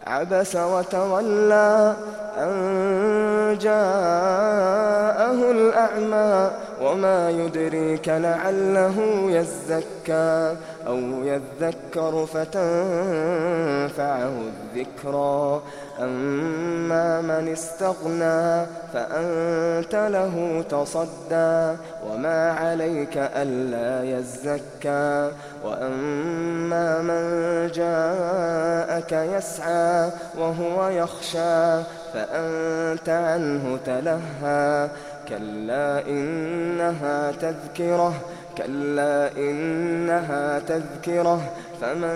عبس وتولى أن جاءه الأعمى وما يدريك لعله يزكى أو يذكر فتنفعه الذكرى أما من استغنى فأنت له تصدى وما عليك ألا يزكى وأما من جاءك يسعى وهو يخشى فأنت عنه تلهى كلا إنها تذكرة فمن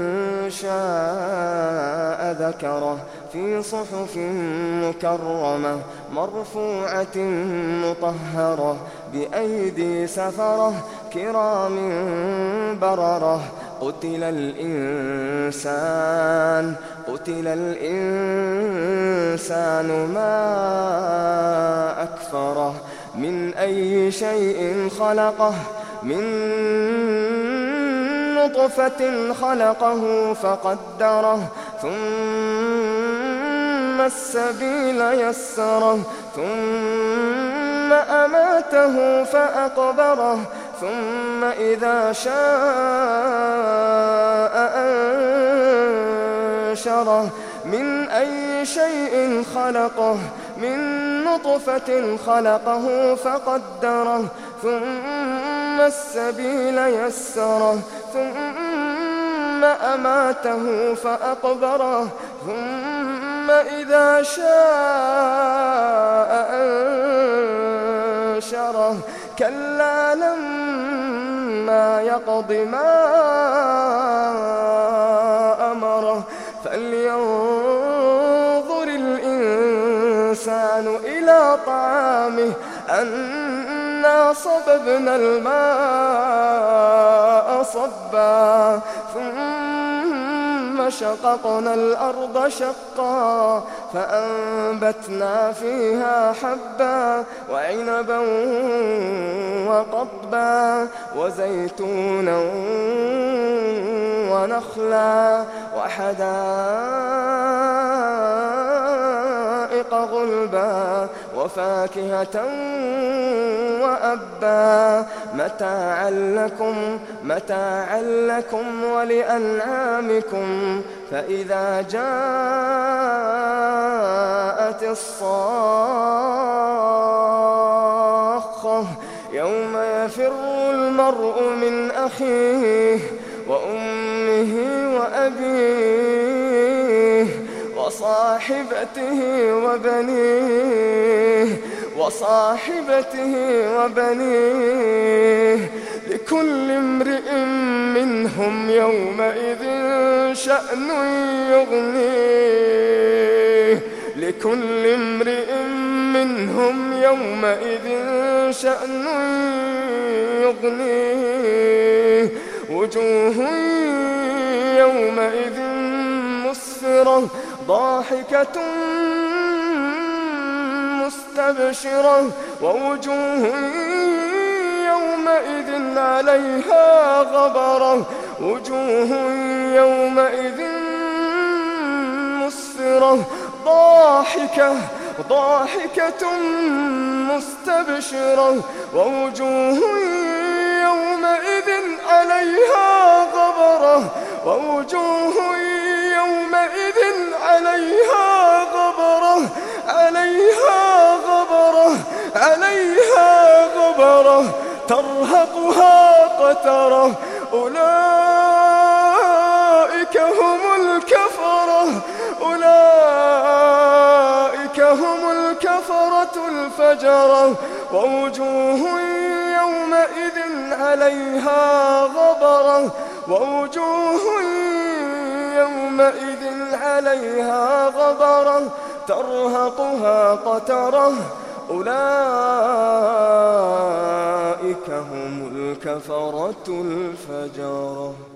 شاء ذكره في صحف مكرمة مرفوعة مطهرة بأيدي سفرة كرام بررة قتل الإنسان ما أكفره من أي شيء خلقه من نطفة خلقه فقدره ثم السبيل يسره ثم أماته فأقبره ثم إذا شاء أنشره من أي شيء خلقه من نطفة خلقه فقدره ثم السبيل يسره ثم أماته فأقبره ثم إذا شاء أنشره كلا لما يقض ما أمره فلينظر الإنسان إلى طعامه أنا صببنا الماء صبا ثم شققنا الأرض شقا فأنبتنا فيها حبا وعنبا وقضبا وزيتونا ونخلا وحدائق غلبا وفاكهة وأبا متاعا لكم ولأنعامكم فإذا جاءت الصاخة يوم يفر المرء من أخيه وأمه وأبيه وصاحبته وبنيه لكل امرئ منهم يومئذ شأن يغنيه وجوه يومئذ مسفرة ضاحكة مستبشرة ووجوه يومئذ عليها غبرة مسفرة ضاحكة مستبشرة ووجوه يومئذ عليها غبرة ترهقها قترة أولئك هم الكفرة الفجرة ووجوه يومئذ عليها غبرة ترهقها قترة أولئك هم الكفرة الفجرة.